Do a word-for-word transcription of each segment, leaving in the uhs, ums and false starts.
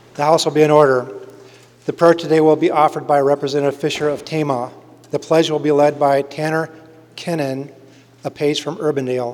The House will be in order. The prayer today will be offered by Representative Fisher of Tama. The pledge will be led by Tanner Kennan, a page from Urbandale.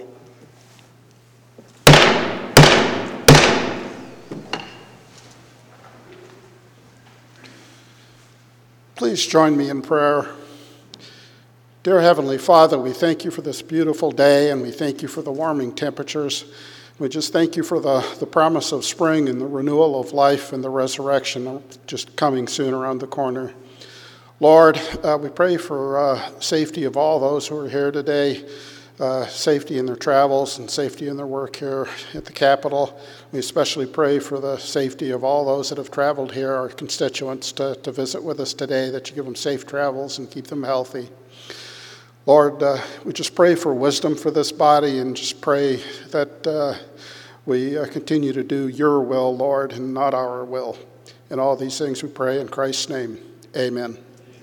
Please join me in prayer. Dear Heavenly Father, we thank you for this beautiful day, and we thank you for the warming temperatures. We just thank you for the, the promise of spring and the renewal of life and the resurrection just coming soon around the corner. Lord, uh, we pray for uh, safety of all those who are here today, uh, safety in their travels and safety in their work here at the Capitol. We especially pray for the safety of all those that have traveled here, our constituents, to, to visit with us today, that you give them safe travels and keep them healthy. Lord, uh, we just pray for wisdom for this body and just pray that uh, we uh, continue to do your will, Lord, and not our will. In all these things we pray in Christ's name. Amen.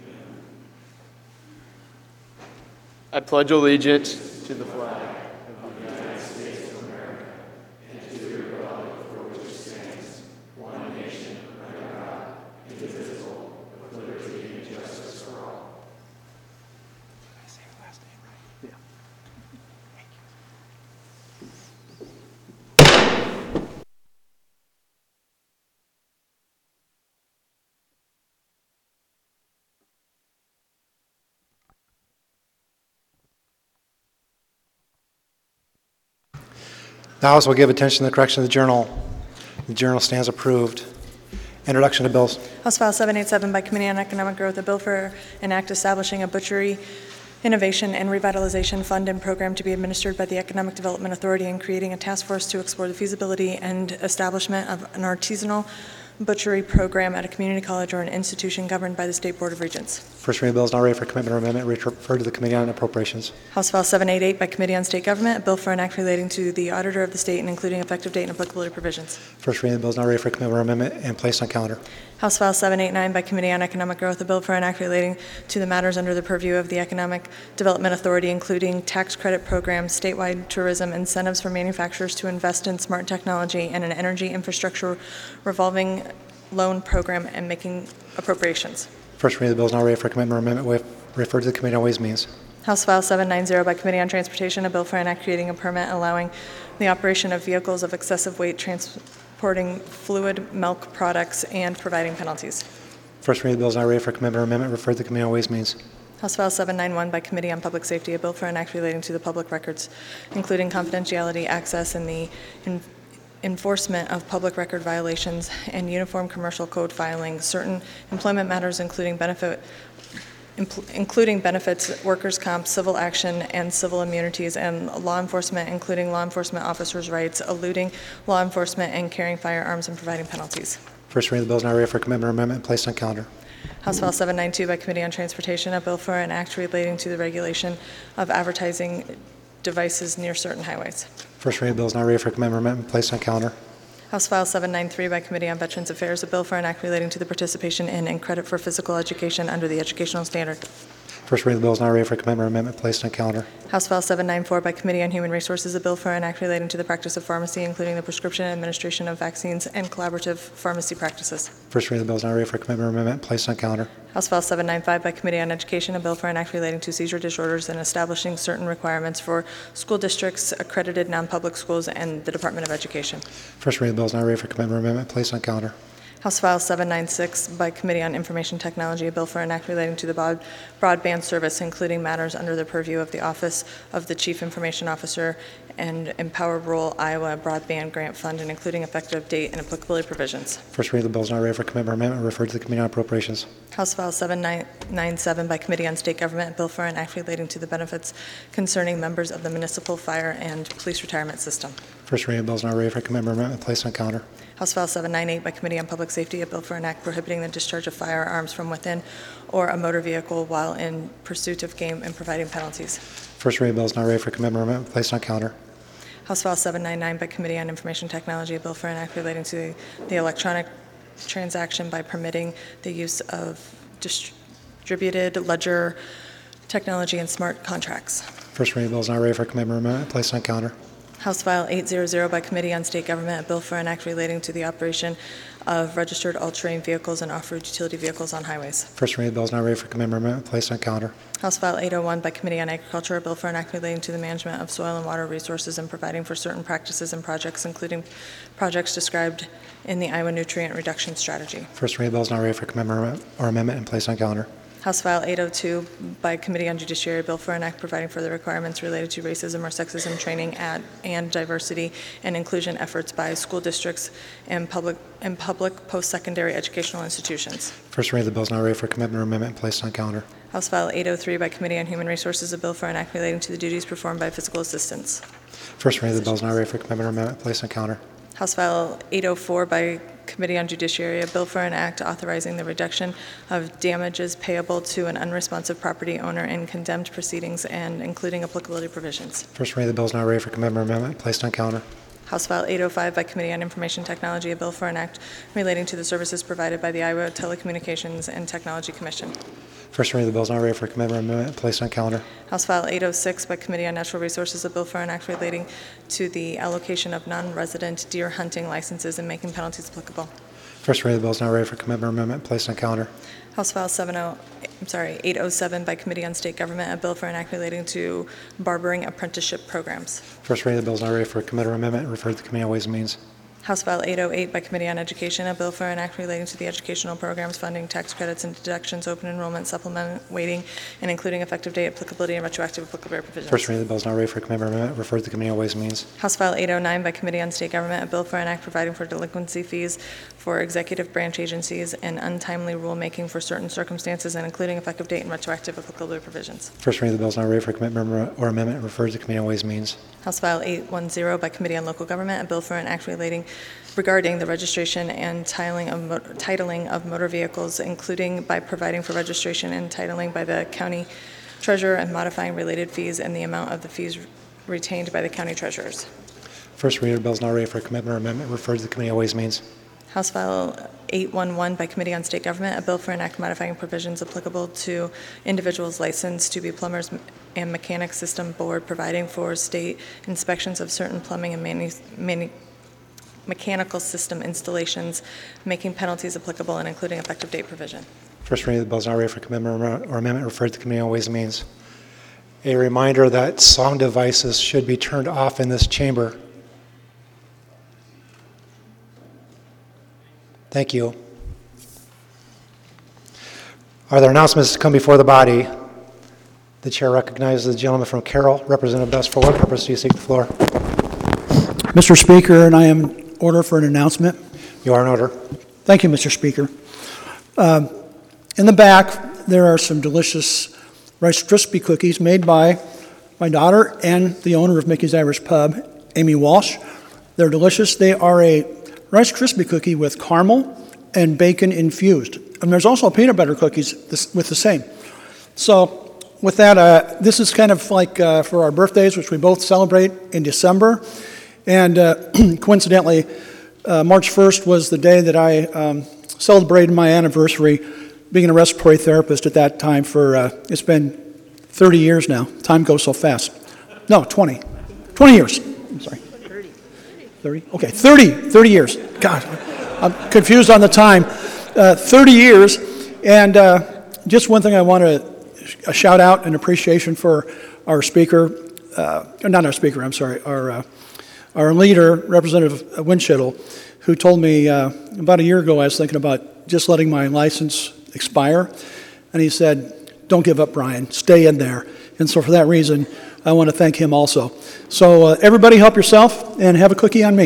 I pledge allegiance to the flag of the United States of America and to the republic for which it stands, one nation, under God, indivisible, with liberty and justice for all. Did I say your last name right? Yeah. The House will give attention to the correction of the journal. The journal stands approved. Introduction to bills. House File seven eighty-seven by Committee on Economic Growth, a bill for an act establishing a butchery innovation and revitalization fund and program to be administered by the Economic Development Authority and creating a task force to explore the feasibility and establishment of an artisanal butchery program at a community college or an institution governed by the State Board of Regents. First reading of the bill is now ready for commitment or amendment. Referred to the Committee on Appropriations. House File seven eighty-eight by Committee on State Government, a bill for an act relating to the Auditor of the State and including effective date and applicability provisions. First reading of the bill is now ready for commitment or amendment and placed on calendar. House File seven eighty-nine by Committee on Economic Growth, a bill for an act relating to the matters under the purview of the Economic Development Authority, including tax credit programs, statewide tourism, incentives for manufacturers to invest in smart technology, and an energy infrastructure revolving loan program, and making appropriations. First reading of the bill is now ready for commitment or amendment. With referred to the Committee on Ways and Means. House File seven ninety by Committee on Transportation, a bill for an act creating a permit allowing the operation of vehicles of excessive weight transporting fluid milk products and providing penalties. First reading of the bill is now ready for commitment or amendment. Referred to the Committee on Ways and Means. House File seven ninety-one by Committee on Public Safety, a bill for an act relating to the public records, including confidentiality, access, and the in enforcement of public record violations and uniform commercial code filing, certain employment matters including benefit Impl- including benefits, workers' comp, civil action, and civil immunities, and law enforcement, including law enforcement officers' rights, eluding law enforcement, and carrying firearms and providing penalties. First reading of the bill is now ready for commitment or amendment and placed on calendar. House File seven ninety-two by Committee on Transportation, a bill for an act relating to the regulation of advertising devices near certain highways. First reading of the bill is now ready for commitment or amendment and placed on calendar. House File seven ninety-three by Committee on Veterans Affairs, a bill for an act relating to the participation in and credit for physical education under the educational standard. First reading of the bill is now ready for commitment or amendment placed on calendar. House File seven ninety-four by Committee on Human Resources, a bill for an act relating to the practice of pharmacy, including the prescription and administration of vaccines and collaborative pharmacy practices. First reading of the bill is now ready for commitment or amendment placed on calendar. House File seven ninety-five by Committee on Education, a bill for an act relating to seizure disorders and establishing certain requirements for school districts, accredited non-public schools, and the Department of Education. First reading of the bill is now ready for commitment or amendment placed on calendar. House File seven ninety-six by Committee on Information Technology, a bill for an act relating to the broad- broadband service, including matters under the purview of the Office of the Chief Information Officer and Empower Rural Iowa Broadband Grant Fund, and including effective date and applicability provisions. First reading of the bill is now ready for commitment or amendment referred to the Committee on Appropriations. House File seven ninety-seven by Committee on State Government, a bill for an act relating to the benefits concerning members of the municipal fire and police retirement system. First reading of the bill is now ready for commitment or amendment placed on calendar. House File seven ninety-eight by Committee on Public Safety, a bill for an act prohibiting the discharge of firearms from within or a motor vehicle while in pursuit of game and providing penalties. First reading of the bill is now ready for commitment or amendment placed on calendar. House File seven ninety-nine by Committee on Information Technology, a bill for an act relating to the electronic transaction by permitting the use of distributed ledger technology and smart contracts. First reading of the bill is now ready for commitment or amendment placed on calendar. House File eight hundred by Committee on State Government, a bill for an act relating to the operation of registered all-terrain vehicles and off-road utility vehicles on highways. First reading of the bill is now ready for committee amendment, placed on calendar. House File eight oh one by Committee on Agriculture, a bill for an act relating to the management of soil and water resources and providing for certain practices and projects, including projects described in the Iowa Nutrient Reduction Strategy. First reading of the bill is now ready for committee amendment or amendment and placed on calendar. House File eight oh two by Committee on Judiciary, a bill for an act providing for the requirements related to racism or sexism training at, and diversity and inclusion efforts by school districts and public and public post-secondary educational institutions. First reading of the bill is now ready for commitment or amendment and placed on calendar. House File eight oh three by Committee on Human Resources, a bill for an act relating to the duties performed by physical assistants. First reading of the bill is now ready for commitment or amendment and placed on calendar. House File eight oh four by Committee on Judiciary, a bill for an act authorizing the reduction of damages payable to an unresponsive property owner in condemned proceedings and including applicability provisions. First reading of the bill is now ready for commitment or amendment and placed on calendar. House File eight oh five by Committee on Information Technology, a bill for an act relating to the services provided by the Iowa Telecommunications and Technology Commission. First reading of the bill is now ready for commitment or amendment and placed on calendar. House File eight oh six by Committee on Natural Resources, a bill for an act relating to the allocation of non-resident deer hunting licenses and making penalties applicable. First reading of the bill is now ready for commitment or amendment and placed on calendar. House File seven oh, I'm sorry, eight oh seven by Committee on State Government, a bill for an act relating to barbering apprenticeship programs. First reading of the bill is now ready for commitment or amendment and referred to the Committee on Ways and Means. House File eight oh eight by Committee on Education, a bill for an act relating to the educational programs, funding, tax credits, and deductions, open enrollment, supplement, weighting, and including effective date, applicability, and retroactive applicability provisions. First reading of the bill is now ready for commitment or amendment, referred to the Committee on Ways and Means. House File eight oh nine by Committee on State Government, a bill for an act providing for delinquency fees for executive branch agencies and untimely rulemaking for certain circumstances, and including effective date and retroactive applicability provisions. First reading of the bill is now ready for commitment or amendment, referred to the Committee on Ways and Means. House File eight ten by Committee on Local Government, a bill for an act relating regarding the registration and titling of, mo- titling of motor vehicles, including by providing for registration and titling by the county treasurer and modifying related fees and the amount of the fees retained by the county treasurers. First reading of the bill is now ready for commitment or amendment, referred to the Committee on Ways and Means. House File eight eleven by Committee on State Government, a bill for an act modifying provisions applicable to individuals licensed to be plumbers and mechanics system board, providing for state inspections of certain plumbing and manu- manu- mechanical system installations, making penalties applicable, and including effective date provision. First reading of the bill is now ready for commitment or amendment, referred to the Committee on Ways and Means. A reminder that sound devices should be turned off in this chamber. Thank you. Are there announcements to come before the body? The chair recognizes the gentleman from Carroll. Representative Best, for what purpose do you seek the floor? Mister Speaker, and I am in order for an announcement. You are in order. Thank you, Mister Speaker. Um, in the back, there are some delicious Rice Krispie cookies made by my daughter and the owner of Mickey's Irish Pub, Amy Walsh. They're delicious. They are a Rice Krispie cookie with caramel and bacon infused. And there's also peanut butter cookies with the same. So with that, uh, this is kind of like uh, for our birthdays, which we both celebrate in December. And uh, coincidentally, uh, March first was the day that I um, celebrated my anniversary being a respiratory therapist at that time for, uh, it's been thirty years now. Time goes so fast. No, twenty. twenty years. I'm sorry. thirty? Okay, thirty. thirty years. God, I'm confused on the time. Uh, thirty years. And uh, just one thing I want to a shout out and appreciation for our speaker, uh, not our speaker, I'm sorry, our uh, our leader, Representative Winchittle, who told me uh, about a year ago I was thinking about just letting my license expire. And he said, don't give up, Brian. Stay in there. And so for that reason, I want to thank him also. So uh, everybody help yourself and have a cookie on me.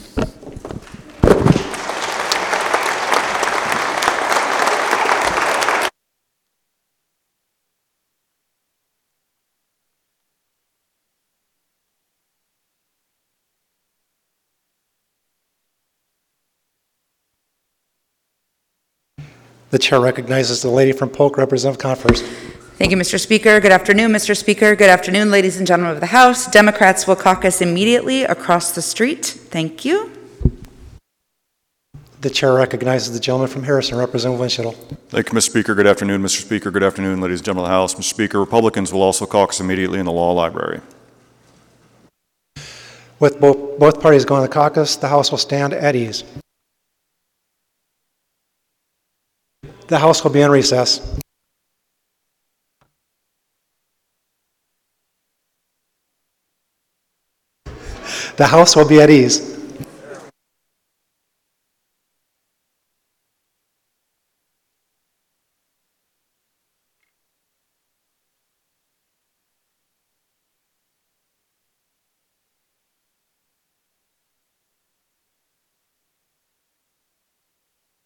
The chair recognizes the lady from Polk, Representative Confers. Thank you, Mister Speaker. Good afternoon, Mister Speaker. Good afternoon, ladies and gentlemen of the House. Democrats will caucus immediately across the street. Thank you. The chair recognizes the gentleman from Harrison, Representative Winchittle. Thank you, Mister Speaker. Good afternoon, Mister Speaker. Good afternoon, ladies and gentlemen of the House. Mister Speaker, Republicans will also caucus immediately in the Law Library. With both, both parties going to the caucus, the House will stand at ease. The House will be in recess. The House will be at ease.